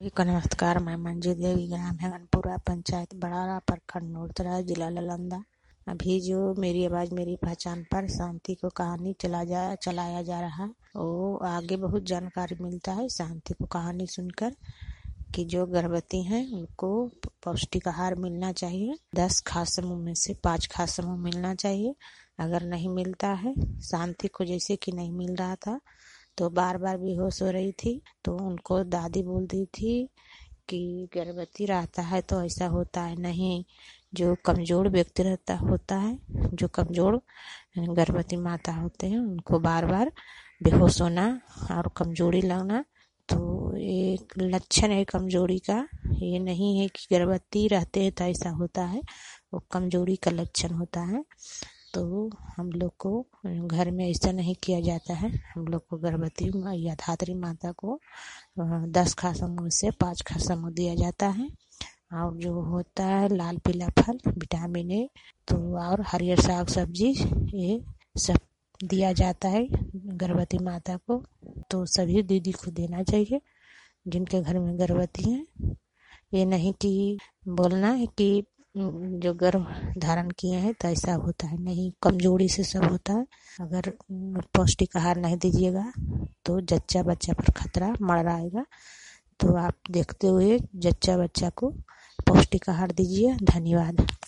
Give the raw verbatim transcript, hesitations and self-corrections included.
का नमस्कार। मैं मंजू देवी, ग्राम हेगनपुरा, पंचायत बड़ारा, प्रखंड नोरतरा, जिला नालंदा। अभी जो मेरी आवाज़ मेरी पहचान पर शांति को कहानी चला जा चलाया जा रहा है, वो आगे बहुत जानकारी मिलता है शांति को कहानी सुनकर कि जो गर्भवती हैं उनको पौष्टिक आहार मिलना चाहिए। दस खाद्य समूह में से पाँच खाद्य समूह मिलना चाहिए। अगर नहीं मिलता है, शांति को जैसे कि नहीं मिल रहा था तो बार बार बेहोश हो रही थी, तो उनको दादी बोलती थी कि गर्भवती रहता है तो ऐसा होता है नहीं। जो कमज़ोर व्यक्ति रहता होता है, जो कमज़ोर गर्भवती माता होते हैं, उनको बार बार बेहोश होना और कमजोरी लगना तो एक लक्षण है कमजोरी का। ये नहीं है कि गर्भवती रहते हैं तो ऐसा होता है, वो कमजोरी का लक्षण होता है। तो हम लोग को घर में ऐसा नहीं किया जाता है। हम लोग को गर्भवती या धात्री माता को दस खाद्य समूह से पाँच खाद्य समूह दिया जाता है। और जो होता है लाल पीला फल, विटामिन ए तो और हरियर साग सब्जी, ये सब दिया जाता है गर्भवती माता को। तो सभी दीदी को देना चाहिए जिनके घर में गर्भवती हैं। ये नहीं कि बोलना है कि जो गर्भ धारण किए हैं तो ऐसा होता है, नहीं, कमजोरी से सब होता है। अगर पौष्टिक आहार नहीं दीजिएगा तो जच्चा बच्चा पर खतरा मंडराएगा। तो आप देखते हुए जच्चा बच्चा को पौष्टिक आहार दीजिए। धन्यवाद।